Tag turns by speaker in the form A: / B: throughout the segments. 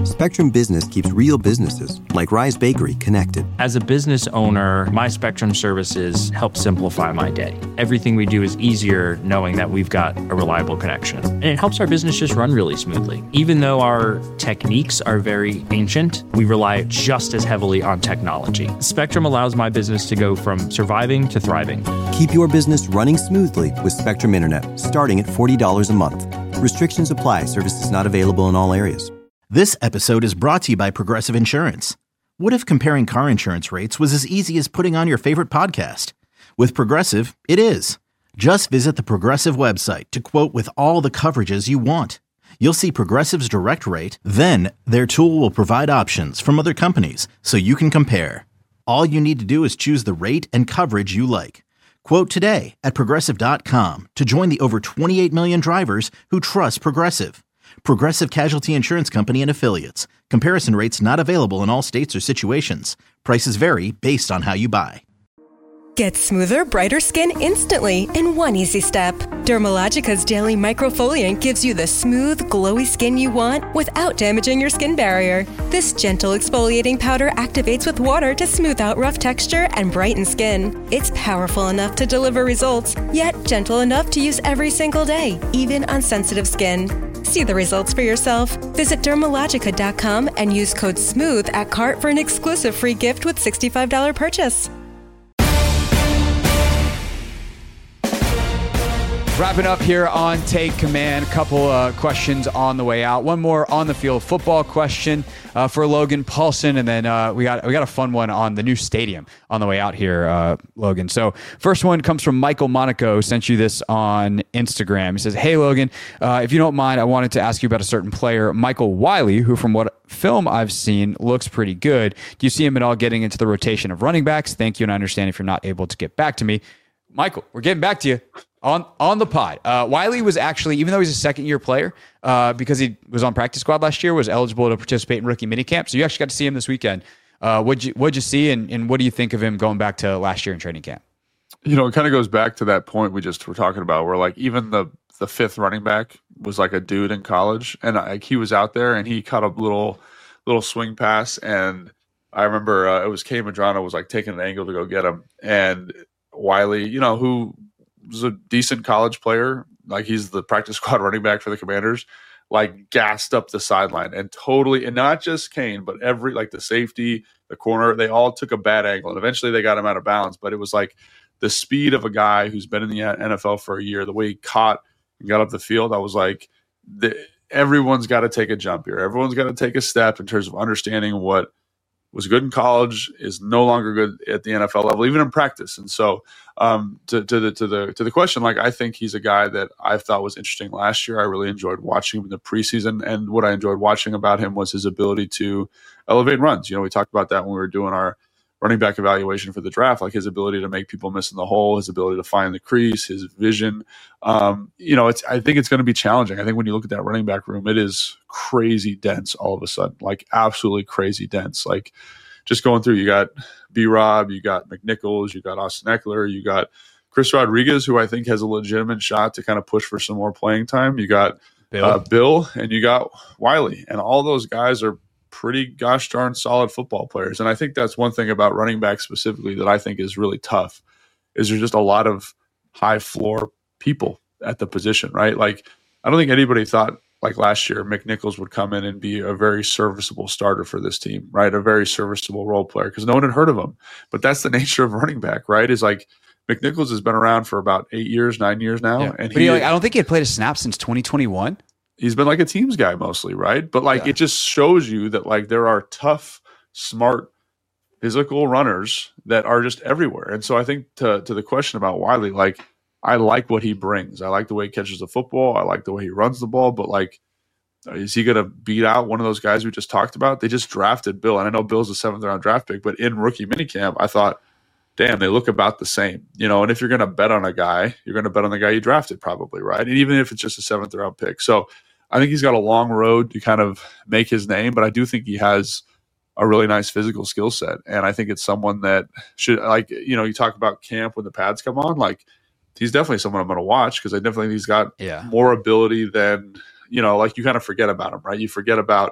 A: Spectrum Business keeps real businesses, like Rise Bakery, connected.
B: As a business owner, my Spectrum services help simplify my day. Everything we do is easier knowing that we've got a reliable connection. And it helps our business just run really smoothly. Even though our techniques are very ancient, we rely just as heavily on technology. Spectrum allows my business to go from surviving to thriving.
A: Keep your business running smoothly with Spectrum Internet, starting at $40 a month. Restrictions apply. Services not available in all areas.
C: This episode is brought to you by Progressive Insurance. What if comparing car insurance rates was as easy as putting on your favorite podcast? With Progressive, it is. Just visit the Progressive website to quote with all the coverages you want. You'll see Progressive's direct rate, then their tool will provide options from other companies so you can compare. All you need to do is choose the rate and coverage you like. Quote today at Progressive.com to join the over 28 million drivers who trust Progressive. Progressive Casualty Insurance Company and Affiliates. Comparison rates not available in all states or situations. Prices vary based on how you buy.
D: Get smoother, brighter skin instantly in one easy step. Dermalogica's Daily Microfoliant gives you the smooth, glowy skin you want without damaging your skin barrier. This gentle exfoliating powder activates with water to smooth out rough texture and brighten skin. It's powerful enough to deliver results, yet gentle enough to use every single day, even on sensitive skin. See the results for yourself. Visit Dermalogica.com and use code SMOOTH at cart for an exclusive free gift with $65 purchase.
E: Wrapping up here on Take Command, a couple questions on the way out. One more on the field football question for Logan Paulsen, and then we got a fun one on the new stadium on the way out here, Logan. So first one comes from Michael Monaco, sent you this on Instagram. He says, "Hey Logan, if you don't mind, I wanted to ask you about a certain player, Michael Wiley, who from what film I've seen looks pretty good. Do you see him at all getting into the rotation of running backs? Thank you, and I understand if you're not able to get back to me." Michael, we're getting back to you on the pod. Wiley was actually, even though he's a second-year player, because he was on practice squad last year, was eligible to participate in rookie minicamp. So you actually got to see him this weekend. What'd you see, and what do you think of him going back to last year in training camp?
F: You know, it kind of goes back to that point we just were talking about, where like even the fifth running back was like a dude in college, and like he was out there and he caught a little swing pass, and I remember it was Kay Madrano was like taking an angle to go get him, and Wiley, you know, who was a decent college player, like he's the practice squad running back for the Commanders, like gassed up the sideline and not just Kane, but every, like the safety, the corner, they all took a bad angle, and eventually they got him out of bounds. But it was like the speed of a guy who's been in the NFL for a year, the way he caught and got up the field, I was like, everyone's got to take a jump here. Everyone's got to take a step in terms of understanding what was good in college is no longer good at the NFL level, even in practice. And so to the question, like I think he's a guy that I thought was interesting last year. I really enjoyed watching him in the preseason, and what I enjoyed watching about him was his ability to elevate runs. You know, we talked about that when we were doing our running back evaluation for the draft, like his ability to make people miss in the hole, his ability to find the crease, his vision. You know, I think it's going to be challenging. I think when you look at that running back room, it is crazy dense all of a sudden, like absolutely crazy dense. Like just going through, you got B-Rob, you got McNichols, you got Austin Eckler, you got Chris Rodriguez, who I think has a legitimate shot to kind of push for some more playing time. You got Bill, and you got Wiley, and all those guys are pretty gosh darn solid football players. And I think that's one thing about running back specifically that I think is really tough, is there's just a lot of high floor people at the position, right? Like I don't think anybody thought like last year McNichols would come in and be a very serviceable starter for this team, right? A very serviceable role player, because no one had heard of him. But that's the nature of running back, right? Is like McNichols has been around for about 9 years now.
E: Yeah.
F: And
E: but I don't think he had played a snap since 2021.
F: He's been like a teams guy mostly, right? But like it just shows you that like there are tough, smart, physical runners that are just everywhere. And so I think to the question about Wiley, like I like what he brings. I like the way he catches the football. I like the way he runs the ball. But like, is he going to beat out one of those guys we just talked about? They just drafted Bill, and I know Bill's a 7th round draft pick, but in rookie minicamp, I thought, damn, they look about the same, you know. And if you're going to bet on a guy, you're going to bet on the guy you drafted, probably, right? And even if it's just a 7th round pick. So I think he's got a long road to kind of make his name, but I do think he has a really nice physical skill set. And I think it's someone that should, like, you know, you talk about camp when the pads come on, like he's definitely someone I'm going to watch, because I definitely think he's got more ability than, you know, like you kind of forget about him, right? You forget about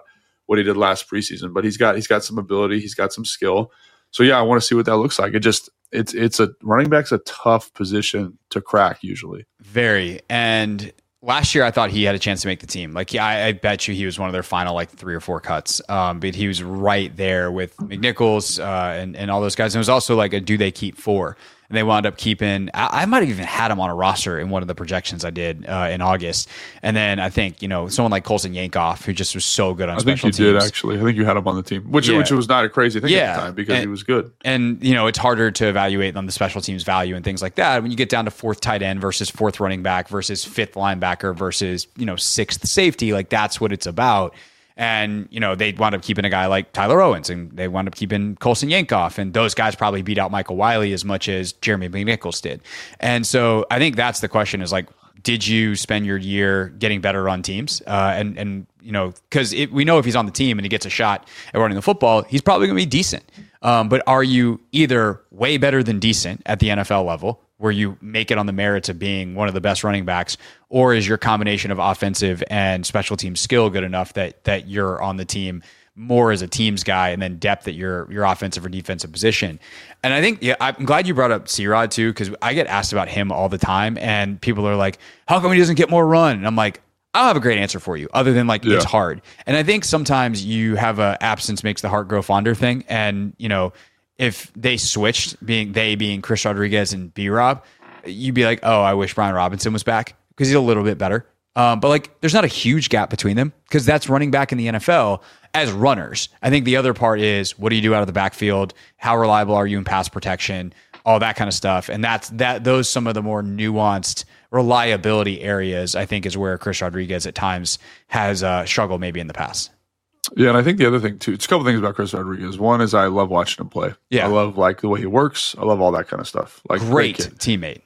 F: what he did last preseason, but he's got some ability, he's got some skill. So yeah, I want to see what that looks like. It's a running back's a tough position to crack usually.
E: Very. And last year I thought he had a chance to make the team. Like, yeah, I bet you he was one of their final like 3 or 4 cuts. But he was right there with McNichols and all those guys. And it was also like a do they keep 4? And they wound up keeping, I might have even had him on a roster in one of the projections I did in August. And then I think, someone like Colson Yankoff, who just was so good on special teams. I think you did,
F: actually. I think you had him on the team, which was not a crazy thing at the time because he was good.
E: And, it's harder to evaluate on the special teams value and things like that. When you get down to 4th tight end versus 4th running back versus 5th linebacker versus, 6th safety, like that's what it's about. And, they wound up keeping a guy like Tyler Owens, and they wound up keeping Colson Yankoff, and those guys probably beat out Michael Wiley as much as Jeremy McNichols did. And so I think that's the question is like, did you spend your year getting better on teams? Because we know if he's on the team and he gets a shot at running the football, he's probably going to be decent. But are you either way better than decent at the NFL level, where you make it on the merits of being one of the best running backs, or is your combination of offensive and special team skill good enough that you're on the team more as a teams guy and then depth at your offensive or defensive position? And I think, I'm glad you brought up C-Rod too, because I get asked about him all the time and people are like, how come he doesn't get more run? And I'm like, I don't have a great answer for you other than it's hard. And I think sometimes you have a absence makes the heart grow fonder thing. And, if they switched, being Chris Rodriguez and B-Rob, you'd be like, oh, I wish Brian Robinson was back because he's a little bit better. But there's not a huge gap between them because that's running back in the NFL as runners. I think the other part is, what do you do out of the backfield? How reliable are you in pass protection? All that kind of stuff. And those some of the more nuanced reliability areas, I think, is where Chris Rodriguez at times has struggled maybe in the past.
F: Yeah, and I think the other thing too, it's a couple things about Chris Rodriguez. One is I love watching him play. Yeah. I love the way he works. I love all that kind of stuff.
E: Great teammate.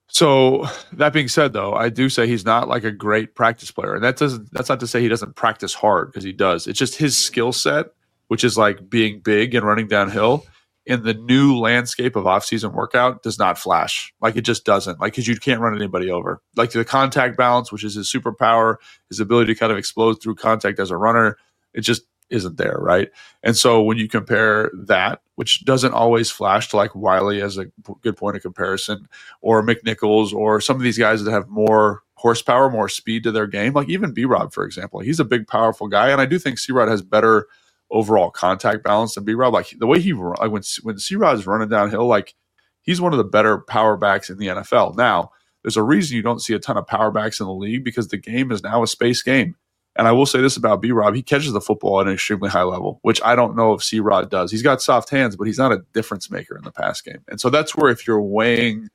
F: So that being said, though, I do say he's not like a great practice player. And that's not to say he doesn't practice hard, because he does. It's just his skill set, which is like being big and running downhill in the new landscape of off-season workout, does not flash. Like, it just doesn't. Like, because you can't run anybody over. Like, the contact balance, which is his superpower, his ability to kind of explode through contact as a runner, it just isn't there, right? And so when you compare that, which doesn't always flash, to like Wiley as a good point of comparison, or McNichols, or some of these guys that have more horsepower, more speed to their game, like even B-Rob, for example. He's a big, powerful guy, and I do think C-Rod has better overall contact balance than B-Rob. Like, the way he run, like when C-Rod is running downhill, like, he's one of the better power backs in the NFL. Now, there's a reason you don't see a ton of power backs in the league, because the game is now a space game. And I will say this about B-Rob, he catches the football at an extremely high level, which I don't know if C-Rod does. He's got soft hands, but he's not a difference maker in the pass game. And so that's where, if you're weighing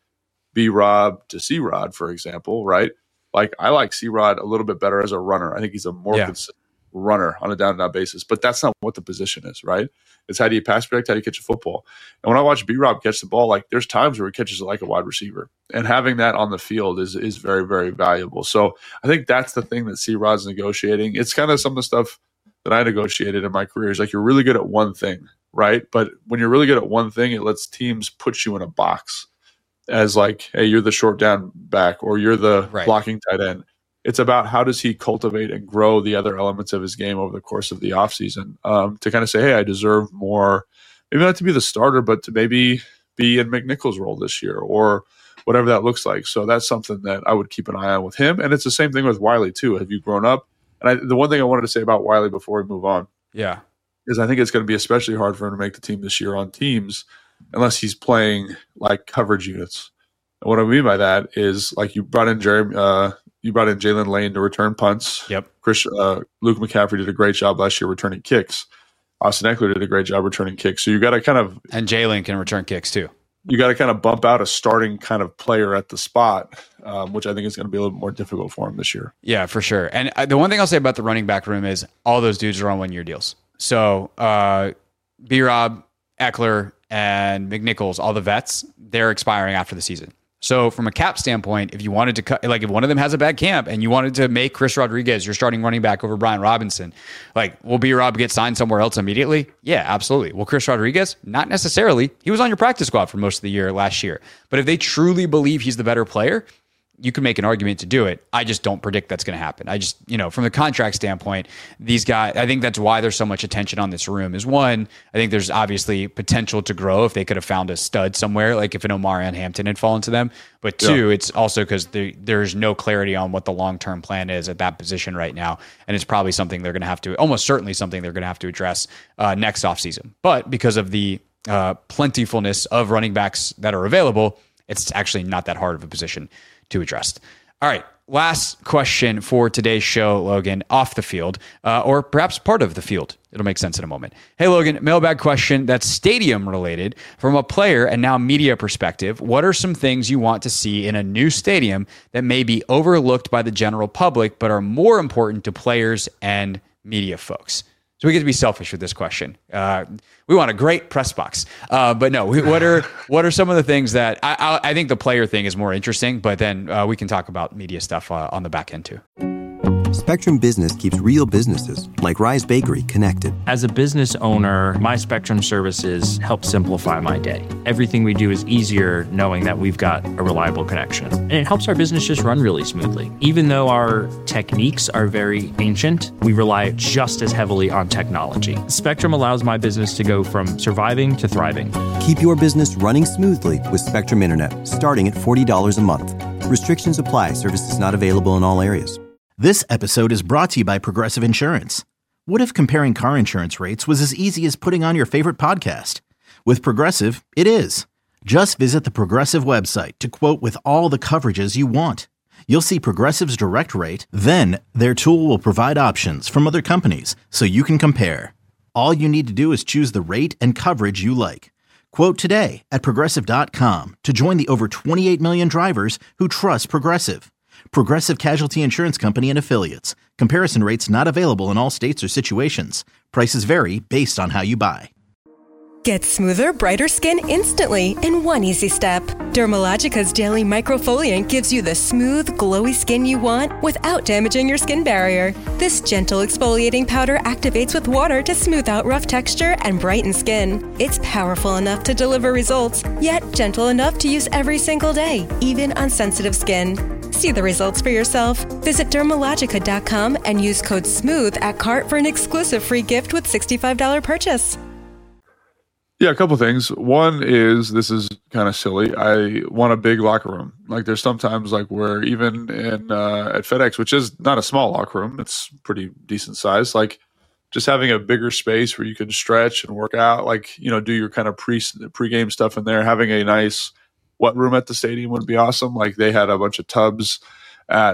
F: B-Rob to C-Rod, for example, right? Like, I like C-Rod a little bit better as a runner. I think he's a more consistent runner on a down-and-out basis, but that's not what the position is, right? It's how do you pass protect, how do you catch a football. And when I watch B-Rob catch the ball, like, there's times where he catches it like a wide receiver, and having that on the field is very, very valuable. So I think that's the thing that C-Rod's negotiating. It's kind of some of the stuff that I negotiated in my career. Is like, you're really good at one thing, right? But when you're really good at one thing, it lets teams put you in a box as like, hey, you're the short down back, or you're the blocking tight end. It's about how does he cultivate and grow the other elements of his game over the course of the offseason, to kind of say, hey, I deserve more, maybe not to be the starter, but to maybe be in McNichols' role this year, or whatever that looks like. So that's something that I would keep an eye on with him. And it's the same thing with Wiley too. Have you grown up? And the one thing I wanted to say about Wiley before we move on, is I think it's going to be especially hard for him to make the team this year on teams unless he's playing like coverage units. And what I mean by that is, like, you brought in Jalen Lane to return punts.
E: Yep.
F: Luke McCaffrey did a great job last year returning kicks. Austin Ekeler did a great job returning kicks. So you got to kind of,
E: and Jalen can return kicks too.
F: You got to kind of bump out a starting kind of player at the spot, which I think is going to be a little bit more difficult for him this year.
E: Yeah, for sure. And the one thing I'll say about the running back room is all those dudes are on 1-year deals. So B-Rob, Ekeler, and McNichols, all the vets, they're expiring after the season. So from a cap standpoint, if you wanted to cut, like, if one of them has a bad camp and you wanted to make Chris Rodriguez your starting running back over Brian Robinson, like, will B-Rob get signed somewhere else immediately? Yeah, absolutely. Will Chris Rodriguez? Not necessarily. He was on your practice squad for most of the year last year. But if they truly believe he's the better player, you can make an argument to do it. I just don't predict that's going to happen. I just, from the contract standpoint, these guys, I think that's why there's so much attention on this room is one, I think there's obviously potential to grow if they could have found a stud somewhere, like if an Omarion Hampton had fallen to them. But two, it's also because there's no clarity on what the long-term plan is at that position right now. And it's probably something they're going to have to, almost certainly something they're going to have to address next offseason. But because of the plentifulness of running backs that are available, it's actually not that hard of a position to address. All right, last question for today's show, Logan, off the field, or perhaps part of the field. It'll make sense in a moment. Hey, Logan, mailbag question that's stadium related. From a player and now media perspective, what are some things you want to see in a new stadium that may be overlooked by the general public, but are more important to players and media folks? So we get to be selfish with this question. We want a great press box, but no. What are some of the things that I think the player thing is more interesting, but then we can talk about media stuff on the back end too.
A: Spectrum Business keeps real businesses like Rise Bakery connected.
B: As a business owner, my Spectrum services help simplify my day. Everything we do is easier knowing that we've got a reliable connection. And it helps our business just run really smoothly. Even though our techniques are very ancient, we rely just as heavily on technology. Spectrum allows my business to go from surviving to thriving.
A: Keep your business running smoothly with Spectrum Internet, starting at $40 a month. Restrictions apply. Services not available in all areas.
C: This episode is brought to you by Progressive Insurance. What if comparing car insurance rates was as easy as putting on your favorite podcast? With Progressive, it is. Just visit the Progressive website to quote with all the coverages you want. You'll see Progressive's direct rate, then their tool will provide options from other companies so you can compare. All you need to do is choose the rate and coverage you like. Quote today at Progressive.com to join the over 28 million drivers who trust Progressive. Progressive Casualty Insurance Company and Affiliates. Comparison rates not available in all states or situations. Prices vary based on how you buy.
D: Get smoother, brighter skin instantly in one easy step. Dermalogica's Daily Microfoliant gives you the smooth, glowy skin you want without damaging your skin barrier. This gentle exfoliating powder activates with water to smooth out rough texture and brighten skin. It's powerful enough to deliver results, yet gentle enough to use every single day, even on sensitive skin. See the results for yourself. Visit Dermalogica.com and use code SMOOTH at cart for an exclusive free gift with $65 purchase.
F: Yeah, a couple things. One is, this is kind of silly, I want a big locker room. Like there's sometimes like where even in at FedEx, which is not a small locker room, it's pretty decent size, like just having a bigger space where you can stretch and work out, like, do your kind of pre-game stuff in there. Having a nice wet room at the stadium would be awesome. Like they had a bunch of tubs at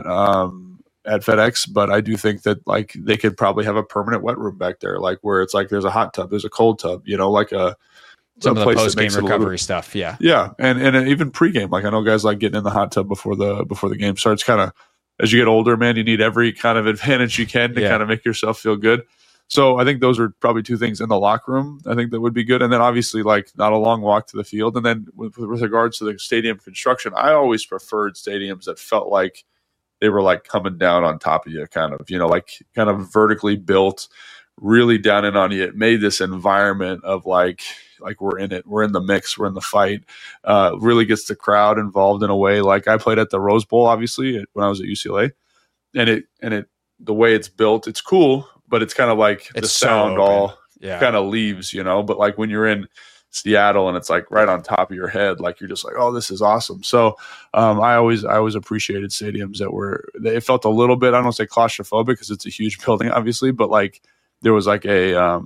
F: FedEx, but I do think that like they could probably have a permanent wet room back there, like where it's like there's a hot tub, there's a cold tub, like
E: some of the post-game recovery stuff. Yeah.
F: And even pre-game, like I know guys like getting in the hot tub before the game starts. Kind of as you get older, man, you need every kind of advantage you can to kind of make yourself feel good. So I think those are probably two things in the locker room I think that would be good. And then obviously like not a long walk to the field. And then with regards to the stadium construction, I always preferred stadiums that felt like they were like coming down on top of you, kind of, like kind of vertically built, really down in on you. It made this environment of like we're in it, we're in the mix, we're in the fight. Really gets the crowd involved in a way. Like I played at the Rose Bowl, obviously, when I was at UCLA, and it the way it's built, it's cool, but it's kind of like the sound all kind of leaves, But like when you're in Seattle and it's like right on top of your head, like you're just like, oh, this is awesome. So I always appreciated stadiums it felt a little bit, I don't say claustrophobic because it's a huge building, obviously, but like there was like a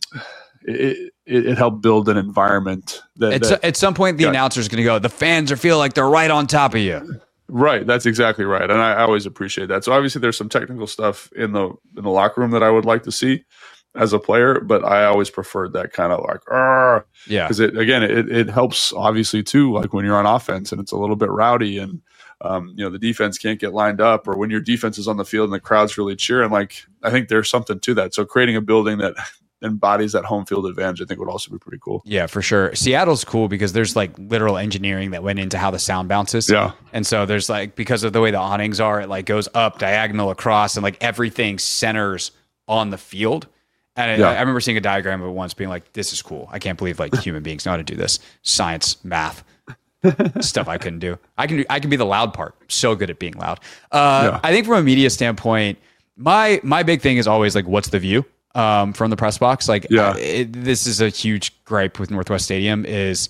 F: it helped build an environment that
E: at some point the announcer is going to go, the fans feel like they're right on top of you.
F: Right, that's exactly right, and I always appreciate that. So obviously, there's some technical stuff in the locker room that I would like to see as a player, but I always preferred that kind of like, because it helps obviously too. Like when you're on offense and it's a little bit rowdy, and the defense can't get lined up, or when your defense is on the field and the crowd's really cheering. Like I think there's something to that. So creating a building that embodies that home field advantage, I think would also be pretty cool.
E: Yeah, for sure. Seattle's cool because there's like literal engineering that went into how the sound bounces.
F: Yeah.
E: And so there's like, because of the way the awnings are, it like goes up, diagonal, across, and like everything centers on the field. And I remember seeing a diagram of it once being like, this is cool. I can't believe like human beings know how to do this. Science, math. stuff I couldn't do. I can be the loud part. So good at being loud. I think from a media standpoint, my big thing is always like, what's the view from the press box? Like, this is a huge gripe with Northwest Stadium. It's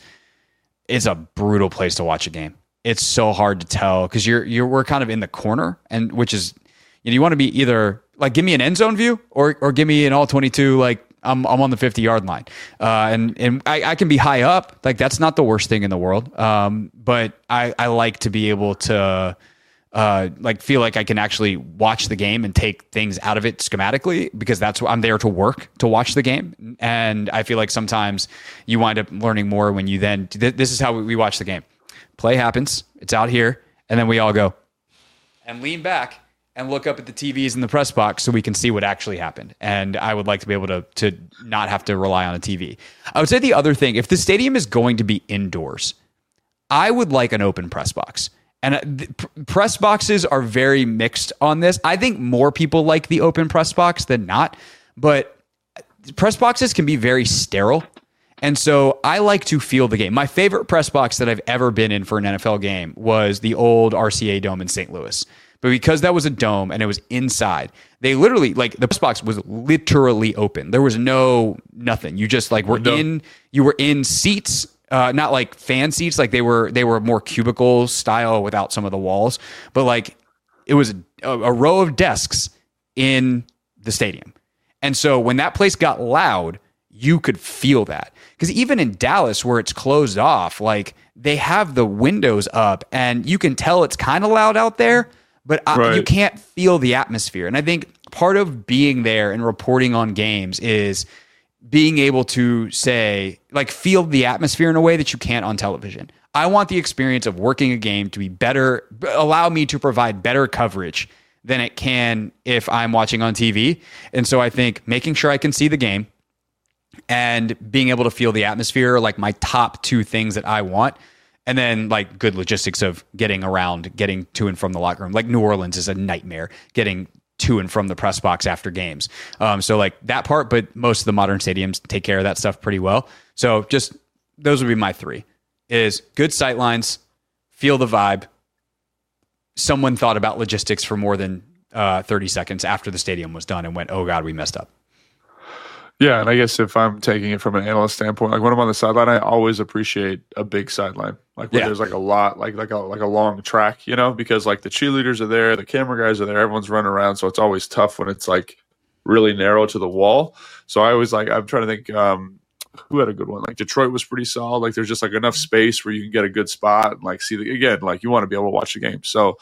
E: a brutal place to watch a game. It's so hard to tell because we're kind of in the corner, and which is, you want to be either like, give me an end zone view or give me an all 22. Like I'm on the 50-yard line, and I can be high up. Like that's not the worst thing in the world. But I like to be able to like feel like I can actually watch the game and take things out of it schematically, because that's what I'm there to work, to watch the game. And I feel like sometimes you wind up learning more when you then, this is how we watch the game. Play happens, it's out here, and then we all go and lean back and look up at the TVs in the press box so we can see what actually happened. And I would like to be able to not have to rely on a TV. I would say the other thing, if the stadium is going to be indoors, I would like an open press box. And press boxes are very mixed on this. I think more people like the open press box than not, but press boxes can be very sterile. And so I like to feel the game. My favorite press box that I've ever been in for an NFL game was the old RCA Dome in St. Louis. But because that was a dome and it was inside, they literally, like, the press box was literally open. There was nothing. You just like you were in seats, not like fan seats. Like they were more cubicle style without some of the walls, but like it was a row of desks in the stadium. And so when that place got loud, you could feel that. Because even in Dallas, where it's closed off, like they have the windows up and you can tell it's kind of loud out there, but you can't feel the atmosphere. And I think part of being there and reporting on games is being able to say, like, feel the atmosphere in a way that you can't on television. I want the experience of working a game to be better, allow me to provide better coverage than it can if I'm watching on TV. And so I think making sure I can see the game and being able to feel the atmosphere, like my top two things that I want. And then like good logistics of getting around, getting to and from the locker room. Like New Orleans is a nightmare getting to and from the press box after games. So like that part, but most of the modern stadiums take care of that stuff pretty well. So just those would be my three: is good sight lines, feel the vibe. Someone thought about logistics for more than 30 seconds after the stadium was done and went, oh God, we messed up.
F: Yeah, and I guess if I'm taking it from an analyst standpoint, like when I'm on the sideline, I always appreciate a big sideline, like where there's like a lot, like a long track, because like the cheerleaders are there, the camera guys are there, everyone's running around, so it's always tough when it's like really narrow to the wall. So I always I'm trying to think who had a good one. Like Detroit was pretty solid. Like there's just like enough space where you can get a good spot and like see like you want to be able to watch the game. So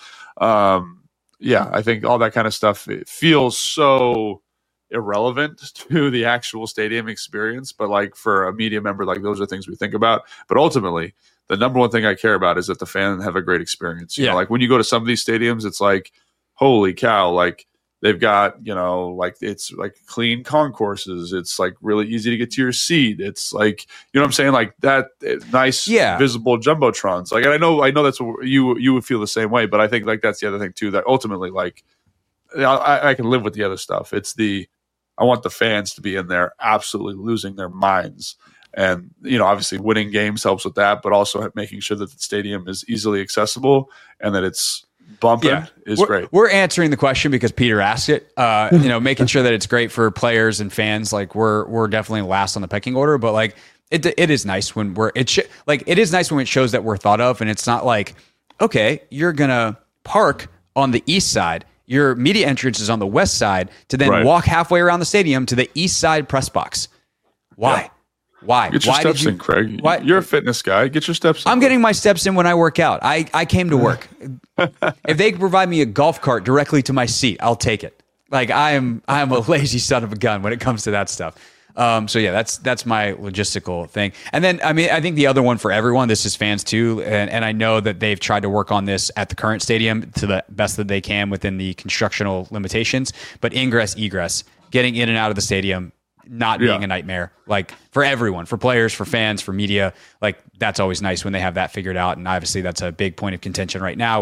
F: I think all that kind of stuff, it feels so irrelevant to the actual stadium experience, but like for a media member, like those are things we think about. But ultimately, the number one thing I care about is that the fans have a great experience. You know, like when you go to some of these stadiums, it's like, holy cow, like they've got, like it's like clean concourses. It's like really easy to get to your seat. It's like, you know what I'm saying? Like that nice, visible jumbotrons. Like, and I know that's what you would feel the same way, but I think like that's the other thing too, that ultimately, like I can live with the other stuff. It's I want the fans to be in there absolutely losing their minds. And, obviously winning games helps with that, but also making sure that the stadium is easily accessible and that it's bumping is great. We're
E: answering the question because Peter asked it, making sure that it's great for players and fans. Like we're definitely last on the pecking order, but like it is nice when it is nice when it shows that we're thought of. And it's not like, okay, you're going to park on the east side. Your media entrance is on the west side to then walk halfway around the stadium to the east side press box. Why?
F: Yeah.
E: Why?
F: Get your steps in, Craig. You're a fitness guy. Get your steps in.
E: I'm getting my steps in when I work out. I came to work. If they provide me a golf cart directly to my seat, I'll take it. Like I'm a lazy son of a gun when it comes to that stuff. So yeah, that's my logistical thing. And then, I think the other one for everyone, this is fans too. And I know that they've tried to work on this at the current stadium to the best that they can within the constructional limitations, but ingress, egress, getting in and out of the stadium, not being a nightmare, like for everyone, for players, for fans, for media, like that's always nice when they have that figured out. And obviously that's a big point of contention right now with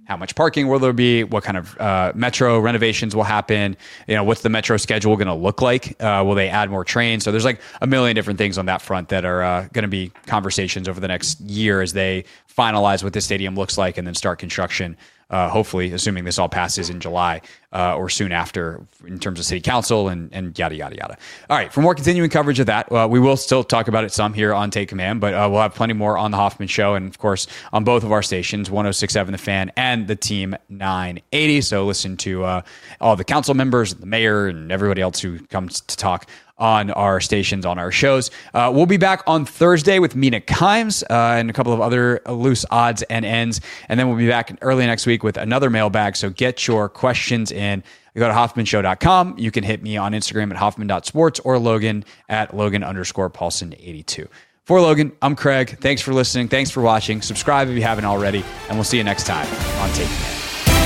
E: how much parking will there be? What kind of metro renovations will happen? What's the metro schedule going to look like? Will they add more trains? So there's like a million different things on that front that are going to be conversations over the next year as they finalize what this stadium looks like and then start construction. Hopefully, assuming this all passes in July or soon after in terms of city council and yada, yada, yada. All right, for more continuing coverage of that, we will still talk about it some here on Take Command, but we'll have plenty more on The Hoffman Show and, of course, on both of our stations, 106.7 The Fan and the Team 980. So listen to all the council members, the mayor, and everybody else who comes to talk on our stations, on our shows. We'll be back on Thursday with Mina Kimes and a couple of other loose odds and ends. And then we'll be back early next week with another mailbag. So get your questions in. You go to HoffmanShow.com. You can hit me on Instagram at Hoffman.sports or Logan at Logan_Paulson82. For Logan, I'm Craig. Thanks for listening. Thanks for watching. Subscribe if you haven't already. And we'll see you next time on Take Command.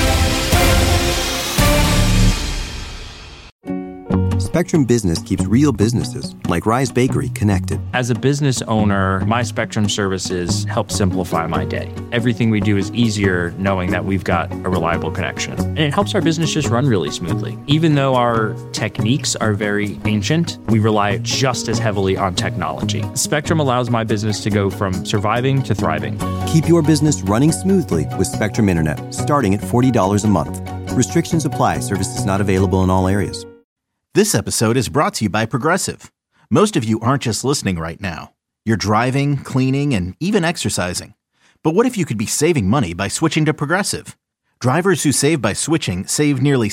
A: Spectrum Business keeps real businesses, like Rise Bakery, connected.
B: As a business owner, my Spectrum services help simplify my day. Everything we do is easier knowing that we've got a reliable connection. And it helps our business just run really smoothly. Even though our techniques are very ancient, we rely just as heavily on technology. Spectrum allows my business to go from surviving to thriving.
A: Keep your business running smoothly with Spectrum Internet, starting at $40 a month. Restrictions apply. Services not available in all areas.
C: This episode is brought to you by Progressive. Most of you aren't just listening right now. You're driving, cleaning, and even exercising. But what if you could be saving money by switching to Progressive? Drivers who save by switching save nearly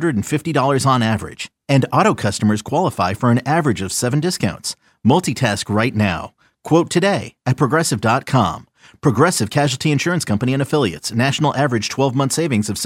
C: $750 on average. And auto customers qualify for an average of 7 discounts. Multitask right now. Quote today at Progressive.com. Progressive Casualty Insurance Company and Affiliates. National average 12-month savings of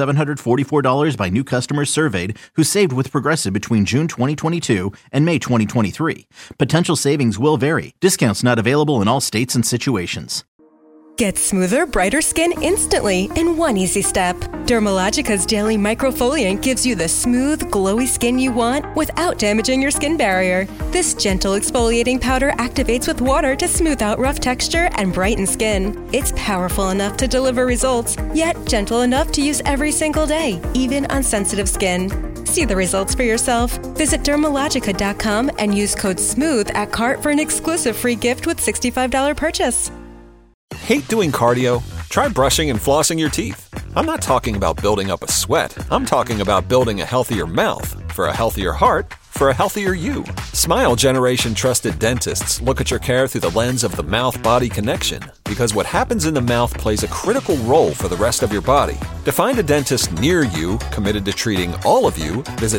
C: $744 by new customers surveyed who saved with Progressive between June 2022 and May 2023. Potential savings will vary. Discounts not available in all states and situations.
D: Get smoother, brighter skin instantly in one easy step. Dermalogica's Daily Microfoliant gives you the smooth, glowy skin you want without damaging your skin barrier. This gentle exfoliating powder activates with water to smooth out rough texture and brighten skin. It's powerful enough to deliver results, yet gentle enough to use every single day, even on sensitive skin. See the results for yourself. Visit Dermalogica.com and use code SMOOTH at cart for an exclusive free gift with $65 purchase.
G: Hate doing cardio? Try brushing and flossing your teeth. I'm not talking about building up a sweat. I'm talking about building a healthier mouth for a healthier heart for a healthier you. Smile Generation trusted dentists look at your care through the lens of the mouth-body connection because what happens in the mouth plays a critical role for the rest of your body. To find a dentist near you committed to treating all of you, visit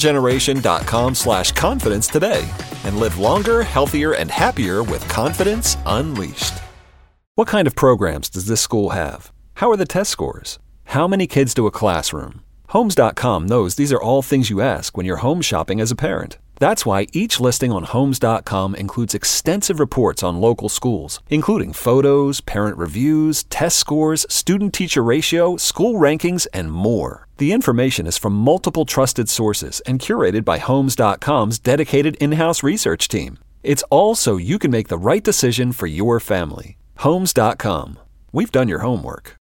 G: smilegeneration.com/confidence today and live longer, healthier, and happier with confidence unleashed. What kind of programs does this school have? How are the test scores? How many kids to a classroom? Homes.com knows these are all things you ask when you're home shopping as a parent. That's why each listing on Homes.com includes extensive reports on local schools, including photos, parent reviews, test scores, student-teacher ratio, school rankings, and more. The information is from multiple trusted sources and curated by Homes.com's dedicated in-house research team. It's all so you can make the right decision for your family. Homes.com. We've done your homework.